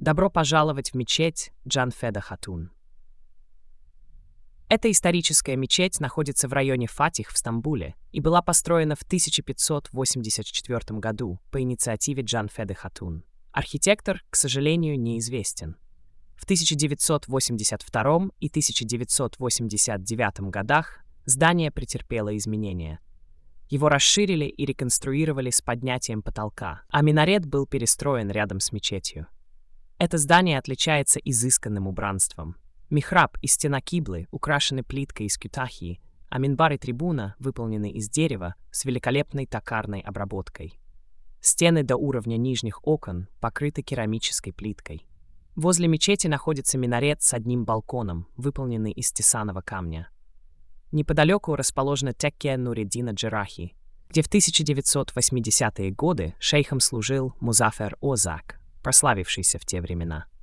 Добро пожаловать в мечеть Джанфеда Хатун. Эта историческая мечеть находится в районе Фатих в Стамбуле и была построена в 1584 году по инициативе Джанфеды Хатун. Архитектор, к сожалению, неизвестен. В 1982 и 1989 годах здание претерпело изменения. Его расширили и реконструировали с поднятием потолка, а минарет был перестроен рядом с мечетью. Это здание отличается изысканным убранством. Михраб и стена киблы украшены плиткой из кютахии, а минбар и трибуна выполнены из дерева с великолепной токарной обработкой. Стены до уровня нижних окон покрыты керамической плиткой. Возле мечети находится минарет с одним балконом, выполненный из тесаного камня. Неподалеку расположена Текке Нуриддина Джерахи, где в 1980-е годы шейхом служил Музафер Озак, прославившийся в те времена.